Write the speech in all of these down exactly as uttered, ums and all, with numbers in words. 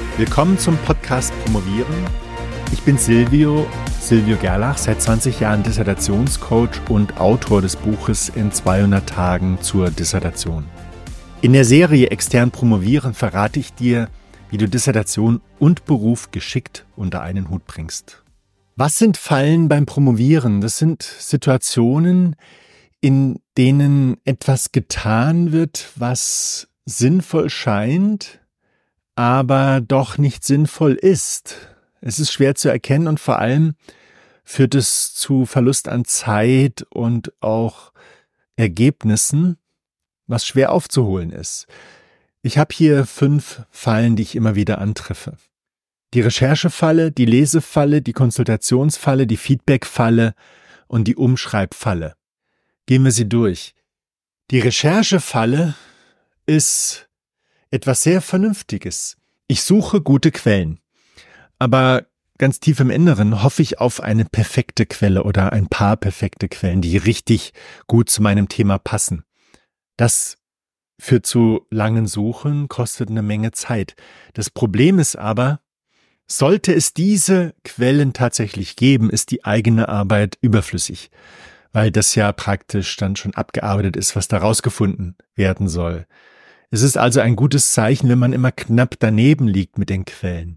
Willkommen zum Podcast Promovieren. Ich bin Silvio, Silvio Gerlach, seit zwanzig Jahren Dissertationscoach und Autor des Buches In zweihundert Tagen zur Dissertation. In der Serie Extern Promovieren verrate ich dir, wie du Dissertation und Beruf geschickt unter einen Hut bringst. Was sind Fallen beim Promovieren? Das sind Situationen, in denen etwas getan wird, was sinnvoll scheint, aber doch nicht sinnvoll ist. Es ist schwer zu erkennen und vor allem führt es zu Verlust an Zeit und auch Ergebnissen, was schwer aufzuholen ist. Ich habe hier fünf Fallen, die ich immer wieder antreffe. Die Recherchefalle, die Lesefalle, die Konsultationsfalle, die Feedbackfalle und die Umschreibfalle. Gehen wir sie durch. Die Recherchefalle ist etwas sehr Vernünftiges. Ich suche gute Quellen, aber ganz tief im Inneren hoffe ich auf eine perfekte Quelle oder ein paar perfekte Quellen, die richtig gut zu meinem Thema passen. Das führt zu langen Suchen, kostet eine Menge Zeit. Das Problem ist aber, sollte es diese Quellen tatsächlich geben, ist die eigene Arbeit überflüssig, weil das ja praktisch dann schon abgearbeitet ist, was da rausgefunden werden soll. Es ist also ein gutes Zeichen, wenn man immer knapp daneben liegt mit den Quellen.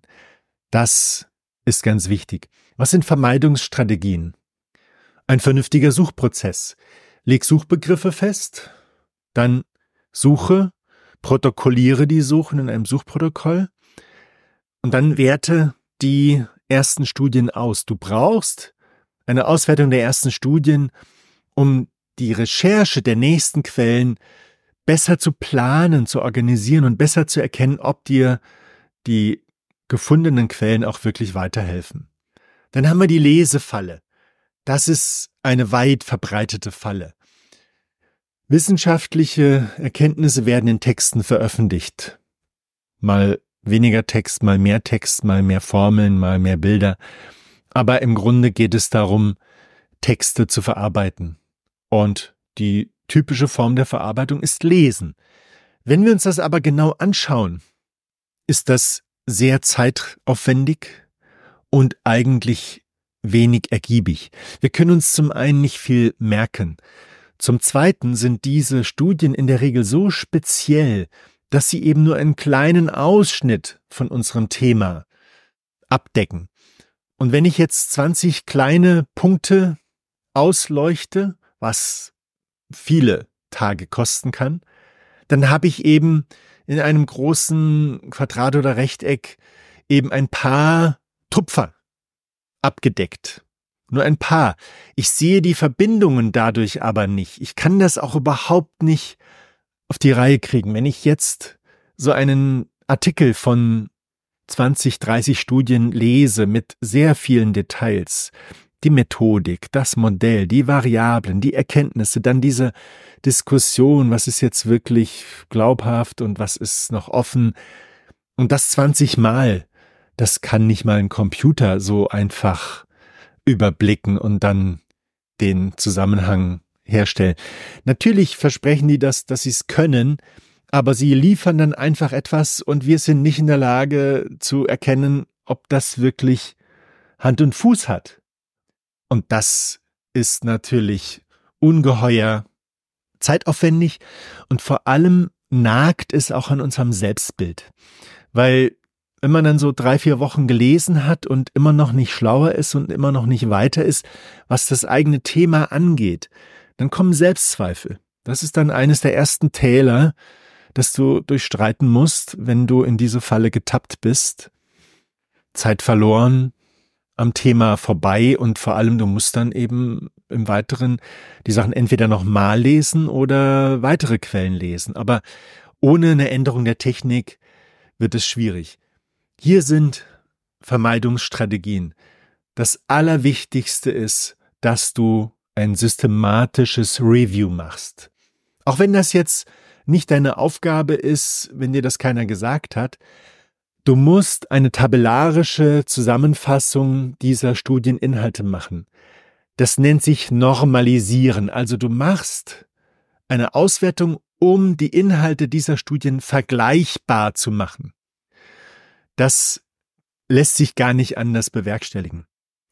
Das ist ganz wichtig. Was sind Vermeidungsstrategien? Ein vernünftiger Suchprozess. Leg Suchbegriffe fest, dann suche, protokolliere die Suchen in einem Suchprotokoll und dann werte die ersten Studien aus. Du brauchst eine Auswertung der ersten Studien, um die Recherche der nächsten Quellen besser zu planen, zu organisieren und besser zu erkennen, ob dir die gefundenen Quellen auch wirklich weiterhelfen. Dann haben wir die Lesefalle. Das ist eine weit verbreitete Falle. Wissenschaftliche Erkenntnisse werden in Texten veröffentlicht. Mal weniger Text, mal mehr Text, mal mehr Formeln, mal mehr Bilder. Aber im Grunde geht es darum, Texte zu verarbeiten. Und die typische Form der Verarbeitung ist Lesen. Wenn wir uns das aber genau anschauen, ist das sehr zeitaufwendig und eigentlich wenig ergiebig. Wir können uns zum einen nicht viel merken. Zum Zweiten sind diese Studien in der Regel so speziell, dass sie eben nur einen kleinen Ausschnitt von unserem Thema abdecken. Und wenn ich jetzt zwanzig kleine Punkte ausleuchte, was viele Tage kosten kann, dann habe ich eben in einem großen Quadrat oder Rechteck eben ein paar Tupfer abgedeckt. Nur ein paar. Ich sehe die Verbindungen dadurch aber nicht. Ich kann das auch überhaupt nicht auf die Reihe kriegen. Wenn ich jetzt so einen Artikel von zwanzig, dreißig Studien lese mit sehr vielen Details, die Methodik, das Modell, die Variablen, die Erkenntnisse, dann diese Diskussion, was ist jetzt wirklich glaubhaft und was ist noch offen. Und das zwanzig Mal, das kann nicht mal ein Computer so einfach überblicken und dann den Zusammenhang herstellen. Natürlich versprechen die das, dass sie es können, aber sie liefern dann einfach etwas und wir sind nicht in der Lage zu erkennen, ob das wirklich Hand und Fuß hat. Und das ist natürlich ungeheuer zeitaufwendig und vor allem nagt es auch an unserem Selbstbild. Weil wenn man dann so drei, vier Wochen gelesen hat und immer noch nicht schlauer ist und immer noch nicht weiter ist, was das eigene Thema angeht, dann kommen Selbstzweifel. Das ist dann eines der ersten Täler, das du durchstreiten musst, wenn du in diese Falle getappt bist. Zeit verloren, am Thema vorbei und vor allem du musst dann eben im Weiteren die Sachen entweder nochmal lesen oder weitere Quellen lesen. Aber ohne eine Änderung der Technik wird es schwierig. Hier sind Vermeidungsstrategien. Das Allerwichtigste ist, dass du ein systematisches Review machst. Auch wenn das jetzt nicht deine Aufgabe ist, wenn dir das keiner gesagt hat, du musst eine tabellarische Zusammenfassung dieser Studieninhalte machen. Das nennt sich Normalisieren. Also du machst eine Auswertung, um die Inhalte dieser Studien vergleichbar zu machen. Das lässt sich gar nicht anders bewerkstelligen.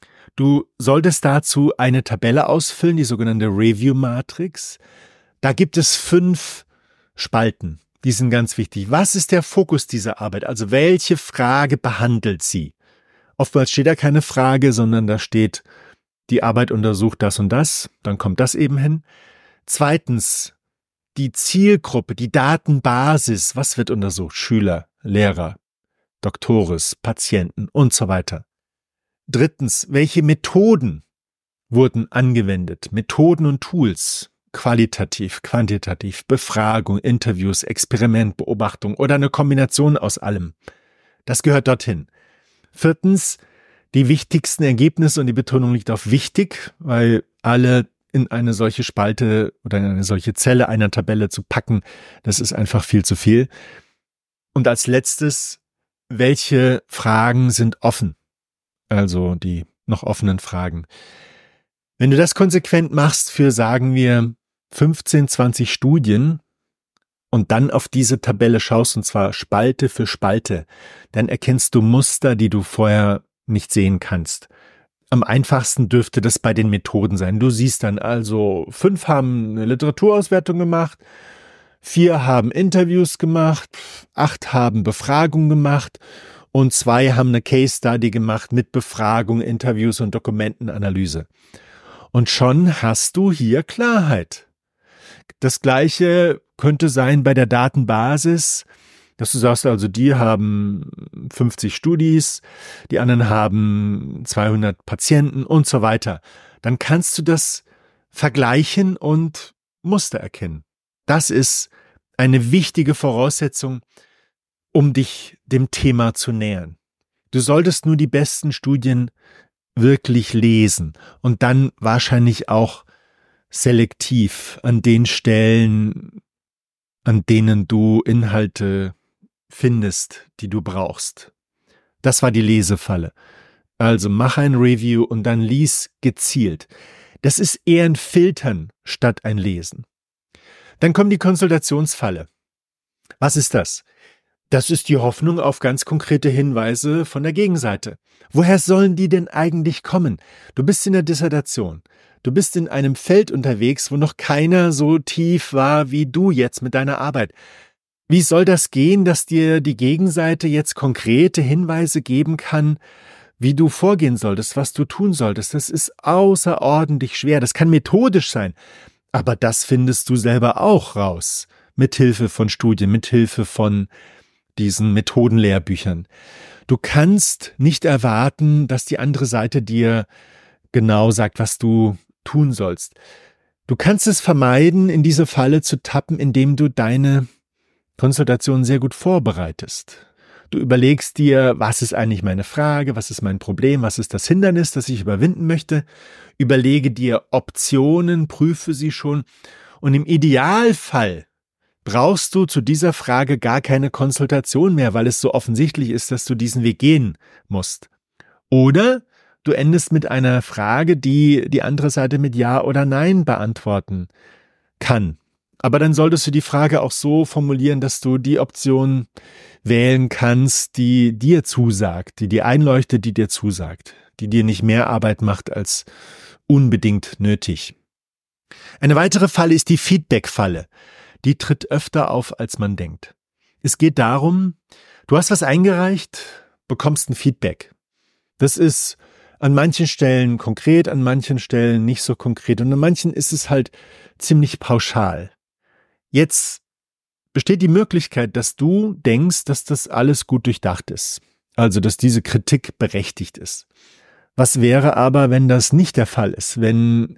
Du solltest dazu eine Tabelle ausfüllen, die sogenannte Review-Matrix. Da gibt es fünf Spalten. Die sind ganz wichtig. Was ist der Fokus dieser Arbeit? Also welche Frage behandelt sie? Oftmals steht da keine Frage, sondern da steht, die Arbeit untersucht das und das. Dann kommt das eben hin. Zweitens, die Zielgruppe, die Datenbasis. Was wird untersucht? Schüler, Lehrer, Doktoris, Patienten und so weiter. Drittens, welche Methoden wurden angewendet? Methoden und Tools. Qualitativ, quantitativ, Befragung, Interviews, Experiment, Beobachtung oder eine Kombination aus allem. Das gehört dorthin. Viertens, die wichtigsten Ergebnisse, und die Betonung liegt auf wichtig, weil alle in eine solche Spalte oder in eine solche Zelle einer Tabelle zu packen, das ist einfach viel zu viel. Und als letztes, welche Fragen sind offen? Also die noch offenen Fragen. Wenn du das konsequent machst für, sagen wir, fünfzehn, zwanzig Studien und dann auf diese Tabelle schaust, und zwar Spalte für Spalte, dann erkennst du Muster, die du vorher nicht sehen kannst. Am einfachsten dürfte das bei den Methoden sein. Du siehst dann also, fünf haben eine Literaturauswertung gemacht, vier haben Interviews gemacht, acht haben Befragungen gemacht und zwei haben eine Case Study gemacht mit Befragung, Interviews und Dokumentenanalyse. Und schon hast du hier Klarheit. Das Gleiche könnte sein bei der Datenbasis, dass du sagst, also die haben fünfzig Studis, die anderen haben zweihundert Patienten und so weiter. Dann kannst du das vergleichen und Muster erkennen. Das ist eine wichtige Voraussetzung, um dich dem Thema zu nähern. Du solltest nur die besten Studien wirklich lesen und dann wahrscheinlich auch selektiv an den Stellen, an denen du Inhalte findest, die du brauchst. Das war die Lesefalle. Also mach ein Review und dann lies gezielt. Das ist eher ein Filtern statt ein Lesen. Dann kommt die Konsultationsfalle. Was ist das? Das ist die Hoffnung auf ganz konkrete Hinweise von der Gegenseite. Woher sollen die denn eigentlich kommen? Du bist in der Dissertation. Du bist in einem Feld unterwegs, wo noch keiner so tief war wie du jetzt mit deiner Arbeit. Wie soll das gehen, dass dir die Gegenseite jetzt konkrete Hinweise geben kann, wie du vorgehen solltest, was du tun solltest? Das ist außerordentlich schwer. Das kann methodisch sein, aber das findest du selber auch raus. Mithilfe von Studien, mithilfe von diesen Methodenlehrbüchern. Du kannst nicht erwarten, dass die andere Seite dir genau sagt, was du tun sollst. Du kannst es vermeiden, in diese Falle zu tappen, indem du deine Konsultation sehr gut vorbereitest. Du überlegst dir, was ist eigentlich meine Frage, was ist mein Problem, was ist das Hindernis, das ich überwinden möchte. Überlege dir Optionen, prüfe sie schon und im Idealfall brauchst du zu dieser Frage gar keine Konsultation mehr, weil es so offensichtlich ist, dass du diesen Weg gehen musst. Oder du endest mit einer Frage, die die andere Seite mit Ja oder Nein beantworten kann. Aber dann solltest du die Frage auch so formulieren, dass du die Option wählen kannst, die dir zusagt, die dir einleuchtet, die dir zusagt, die dir nicht mehr Arbeit macht als unbedingt nötig. Eine weitere Falle ist die Feedback-Falle. Die tritt öfter auf, als man denkt. Es geht darum, du hast was eingereicht, bekommst ein Feedback. Das ist an manchen Stellen konkret, an manchen Stellen nicht so konkret und an manchen ist es halt ziemlich pauschal. Jetzt besteht die Möglichkeit, dass du denkst, dass das alles gut durchdacht ist. Also, dass diese Kritik berechtigt ist. Was wäre aber, wenn das nicht der Fall ist? Wenn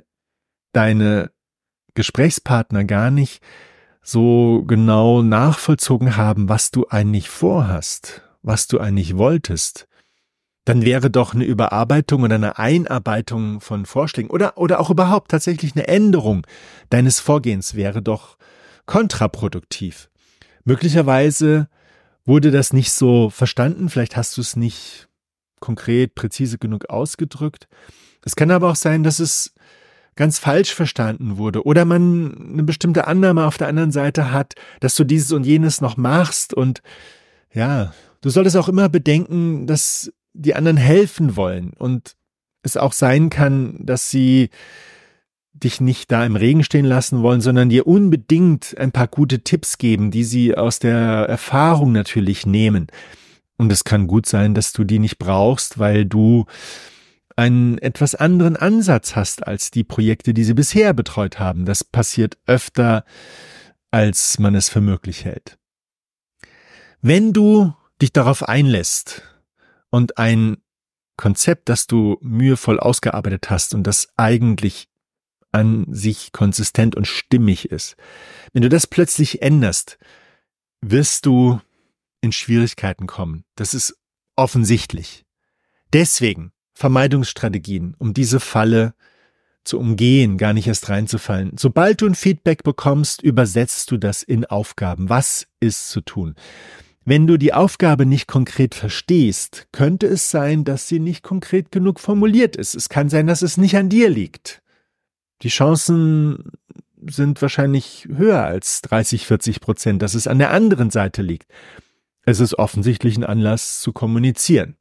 deine Gesprächspartner gar nicht so genau nachvollzogen haben, was du eigentlich vorhast, was du eigentlich wolltest, dann wäre doch eine Überarbeitung oder eine Einarbeitung von Vorschlägen oder, oder auch überhaupt tatsächlich eine Änderung deines Vorgehens wäre doch kontraproduktiv. Möglicherweise wurde das nicht so verstanden, vielleicht hast du es nicht konkret, präzise genug ausgedrückt. Es kann aber auch sein, dass es ganz falsch verstanden wurde oder man eine bestimmte Annahme auf der anderen Seite hat, dass du dieses und jenes noch machst und Ja, du solltest auch immer bedenken, dass die anderen helfen wollen und es auch sein kann, dass sie dich nicht da im Regen stehen lassen wollen, sondern dir unbedingt ein paar gute Tipps geben, die sie aus der Erfahrung natürlich nehmen. Und es kann gut sein, dass du die nicht brauchst, weil du einen etwas anderen Ansatz hast als die Projekte, die sie bisher betreut haben. Das passiert öfter, als man es für möglich hält. Wenn du dich darauf einlässt und ein Konzept, das du mühevoll ausgearbeitet hast und das eigentlich an sich konsistent und stimmig ist, wenn du das plötzlich änderst, wirst du in Schwierigkeiten kommen. Das ist offensichtlich. Deswegen Vermeidungsstrategien, um diese Falle zu umgehen, gar nicht erst reinzufallen. Sobald du ein Feedback bekommst, übersetzt du das in Aufgaben. Was ist zu tun? Wenn du die Aufgabe nicht konkret verstehst, könnte es sein, dass sie nicht konkret genug formuliert ist. Es kann sein, dass es nicht an dir liegt. Die Chancen sind wahrscheinlich höher als dreißig, vierzig Prozent, dass es an der anderen Seite liegt. Es ist offensichtlich ein Anlass zu kommunizieren.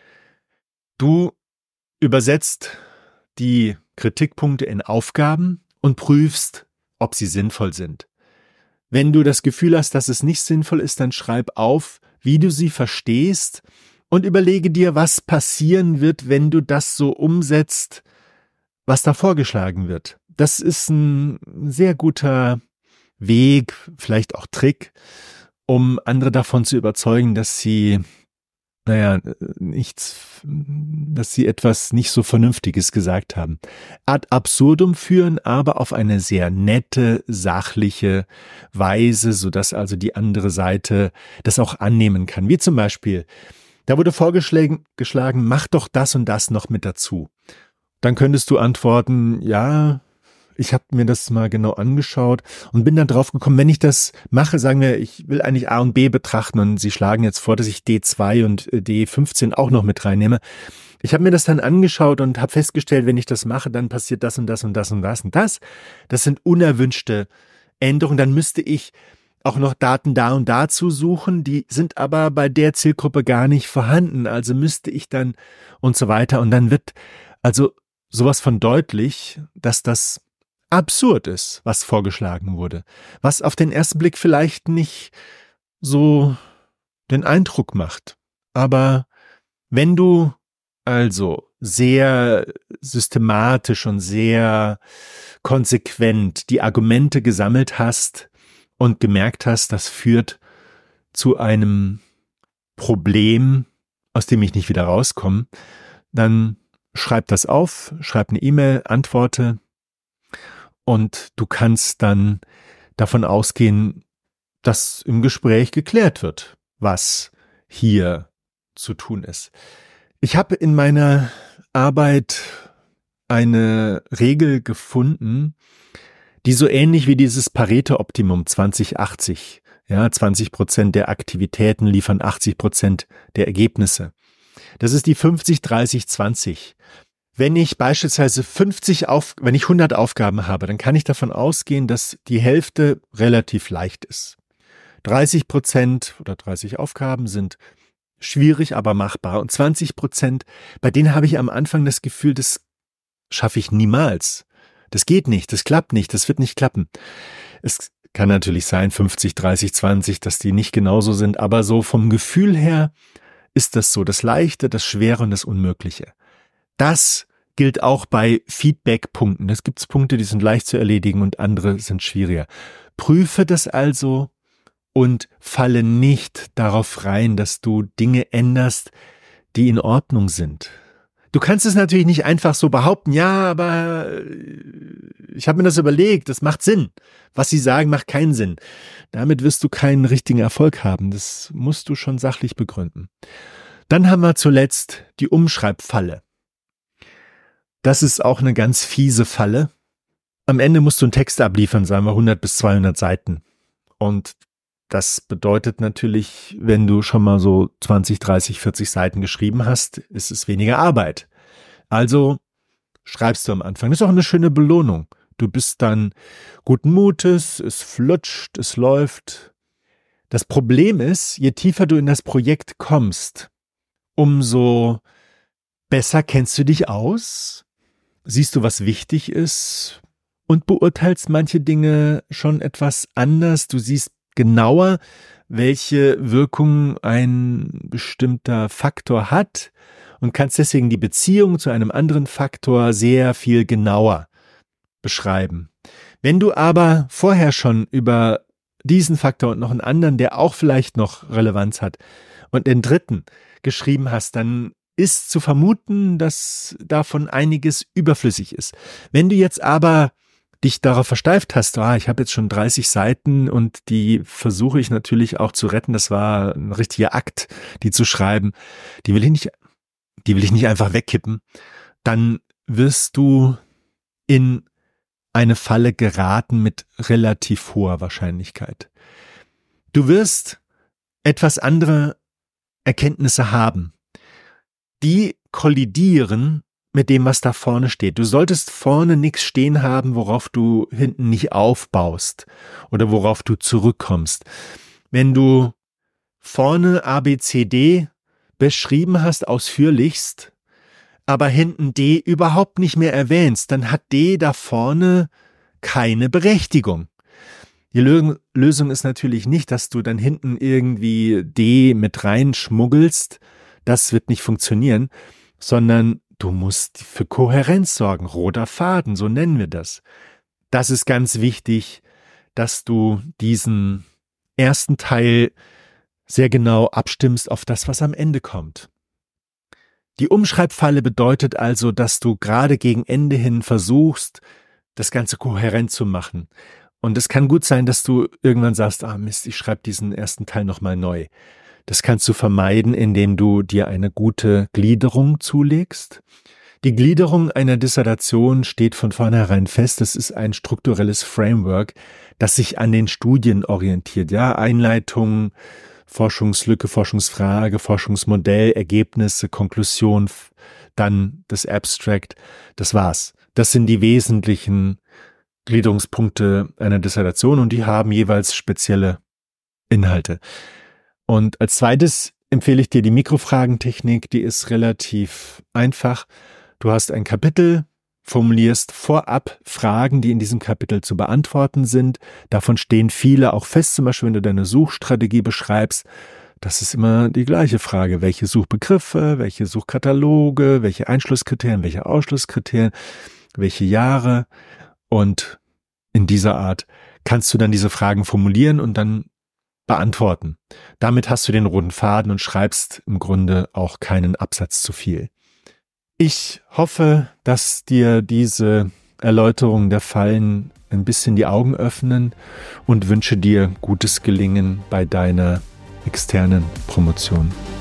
Du übersetzt die Kritikpunkte in Aufgaben und prüfst, ob sie sinnvoll sind. Wenn du das Gefühl hast, dass es nicht sinnvoll ist, dann schreib auf, wie du sie verstehst und überlege dir, was passieren wird, wenn du das so umsetzt, was da vorgeschlagen wird. Das ist ein sehr guter Weg, vielleicht auch Trick, um andere davon zu überzeugen, dass sie, naja, nichts, dass sie etwas nicht so Vernünftiges gesagt haben. Ad absurdum führen, aber auf eine sehr nette, sachliche Weise, sodass also die andere Seite das auch annehmen kann. Wie zum Beispiel, da wurde vorgeschlagen, geschlagen, mach doch das und das noch mit dazu. Dann könntest du antworten, ja, ich habe mir das mal genau angeschaut und bin dann drauf gekommen, wenn ich das mache, sagen wir, ich will eigentlich A und B betrachten und sie schlagen jetzt vor, dass ich D zwei und D fünfzehn auch noch mit reinnehme. Ich habe mir das dann angeschaut und habe festgestellt, wenn ich das mache, dann passiert das und das und das und das und das. Das sind unerwünschte Änderungen. Dann müsste ich auch noch Daten da und dazu suchen, die sind aber bei der Zielgruppe gar nicht vorhanden. Also müsste ich dann und so weiter. Und dann wird also sowas von deutlich, dass das absurd ist, was vorgeschlagen wurde, was auf den ersten Blick vielleicht nicht so den Eindruck macht. Aber wenn du also sehr systematisch und sehr konsequent die Argumente gesammelt hast und gemerkt hast, das führt zu einem Problem, aus dem ich nicht wieder rauskomme, dann schreib das auf, schreib eine E-Mail, antworte. Und du kannst dann davon ausgehen, dass im Gespräch geklärt wird, was hier zu tun ist. Ich habe in meiner Arbeit eine Regel gefunden, die so ähnlich wie dieses Pareto-Optimum zwanzig achtzig, ja, zwanzig Prozent der Aktivitäten liefern achtzig Prozent der Ergebnisse. Das ist die fünfzig dreißig zwanzig. Wenn ich beispielsweise fünfzig auf, wenn ich hundert Aufgaben habe, dann kann ich davon ausgehen, dass die Hälfte relativ leicht ist. dreißig Prozent oder dreißig Aufgaben sind schwierig, aber machbar. Und zwanzig Prozent, bei denen habe ich am Anfang das Gefühl, das schaffe ich niemals. Das geht nicht, das klappt nicht, das wird nicht klappen. Es kann natürlich sein, fünfzig, dreißig, zwanzig, dass die nicht genauso sind, aber so vom Gefühl her ist das so, das Leichte, das Schwere und das Unmögliche. Das gilt auch bei Feedback-Punkten. Es gibt Punkte, die sind leicht zu erledigen und andere sind schwieriger. Prüfe das also und falle nicht darauf rein, dass du Dinge änderst, die in Ordnung sind. Du kannst es natürlich nicht einfach so behaupten, ja, aber ich habe mir das überlegt, das macht Sinn. Was sie sagen, macht keinen Sinn. Damit wirst du keinen richtigen Erfolg haben. Das musst du schon sachlich begründen. Dann haben wir zuletzt die Umschreibfalle. Das ist auch eine ganz fiese Falle. Am Ende musst du einen Text abliefern, sagen wir hundert bis zweihundert Seiten. Und das bedeutet natürlich, wenn du schon mal so zwanzig, dreißig, vierzig Seiten geschrieben hast, ist es weniger Arbeit. Also schreibst du am Anfang. Das ist auch eine schöne Belohnung. Du bist dann guten Mutes, es flutscht, es läuft. Das Problem ist, je tiefer du in das Projekt kommst, umso besser kennst du dich aus, siehst du, was wichtig ist und beurteilst manche Dinge schon etwas anders. Du siehst genauer, welche Wirkung ein bestimmter Faktor hat und kannst deswegen die Beziehung zu einem anderen Faktor sehr viel genauer beschreiben. Wenn du aber vorher schon über diesen Faktor und noch einen anderen, der auch vielleicht noch Relevanz hat, und den dritten geschrieben hast, dann ist zu vermuten, dass davon einiges überflüssig ist. Wenn du jetzt aber dich darauf versteift hast, ah, ich habe jetzt schon dreißig Seiten und die versuche ich natürlich auch zu retten, das war ein richtiger Akt, die zu schreiben, die will ich nicht, die will ich nicht einfach wegkippen, dann wirst du in eine Falle geraten mit relativ hoher Wahrscheinlichkeit. Du wirst etwas andere Erkenntnisse haben, die kollidieren mit dem, was da vorne steht. Du solltest vorne nichts stehen haben, worauf du hinten nicht aufbaust oder worauf du zurückkommst. Wenn du vorne A, B, C, D beschrieben hast, ausführlichst, aber hinten D überhaupt nicht mehr erwähnst, dann hat D da vorne keine Berechtigung. Die Lösung ist natürlich nicht, dass du dann hinten irgendwie D mit reinschmuggelst, das wird nicht funktionieren, sondern du musst für Kohärenz sorgen, roter Faden, so nennen wir das. Das ist ganz wichtig, dass du diesen ersten Teil sehr genau abstimmst auf das, was am Ende kommt. Die Umschreibfalle bedeutet also, dass du gerade gegen Ende hin versuchst, das Ganze kohärent zu machen. Und es kann gut sein, dass du irgendwann sagst, ah Mist, ich schreibe diesen ersten Teil nochmal neu. Das kannst du vermeiden, indem du dir eine gute Gliederung zulegst. Die Gliederung einer Dissertation steht von vornherein fest. Das ist ein strukturelles Framework, das sich an den Studien orientiert. Ja, Einleitung, Forschungslücke, Forschungsfrage, Forschungsmodell, Ergebnisse, Konklusion, dann das Abstract. Das war's. Das sind die wesentlichen Gliederungspunkte einer Dissertation und die haben jeweils spezielle Inhalte. Und als zweites empfehle ich dir die Mikrofragentechnik, die ist relativ einfach. Du hast ein Kapitel, formulierst vorab Fragen, die in diesem Kapitel zu beantworten sind. Davon stehen viele auch fest, zum Beispiel wenn du deine Suchstrategie beschreibst. Das ist immer die gleiche Frage. Welche Suchbegriffe, welche Suchkataloge, welche Einschlusskriterien, welche Ausschlusskriterien, welche Jahre. Und in dieser Art kannst du dann diese Fragen formulieren und dann beantworten. Damit hast du den roten Faden und schreibst im Grunde auch keinen Absatz zu viel. Ich hoffe, dass dir diese Erläuterungen der Fallen ein bisschen die Augen öffnen und wünsche dir gutes Gelingen bei deiner externen Promotion.